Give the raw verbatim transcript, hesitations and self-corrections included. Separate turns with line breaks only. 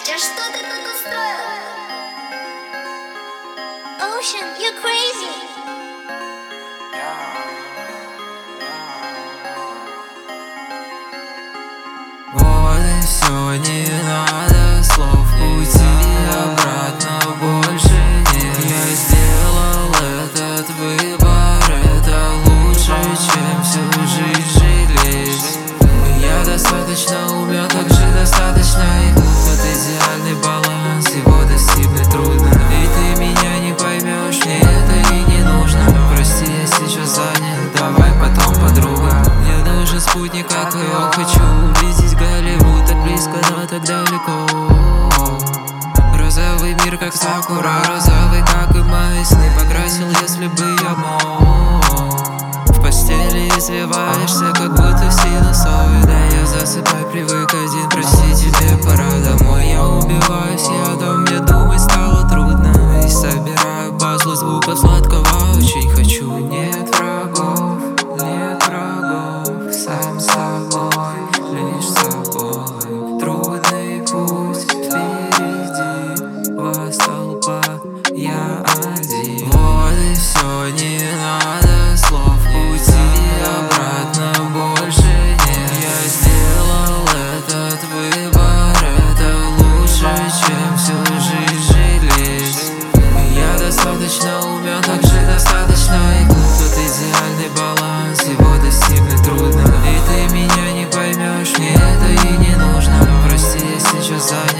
Настя, что ты тут устроила? Ocean, you're crazy.
Вот и все, не надо слов, пути обратно больше нет. Я сделал этот выбор, это лучше, чем всю жизнь жалеть. Я достаточно умен, также достаточно и глуп. Тот идеальный баланс, его достигнуть трудно. И ты меня не поймешь, мне это и не нужно. Прости, я сейчас занят, давай потом, подруга. Мне нужен спутник, как и он, хочу увидеть Голливуд. Так близко, но так далеко. Розовый мир, как сакура, розовый, как и мои сны. Покрасил, если бы я мог. В постели извиваешься, как будто синусоида. Я засыпай, привык один, прости, тебе пора домой. Я убиваюсь ядом, мне думать стало трудно. И собираю пазлы звуков сладкого, очень хочу. Нет врагов, нет врагов, сам собой, лишь собой. Трудный путь впереди, вас толпа, я один. Вот и все, не надо слов, пути обратно больше нет. Я сделал этот выбор, это лучше, чем всю жизнь жалеть. Я достаточно умен, также достаточно и глуп. Тот идеальный баланс, его достигнуть трудно. И ты меня не поймешь, мне это и не нужно. Прости, я сейчас занят.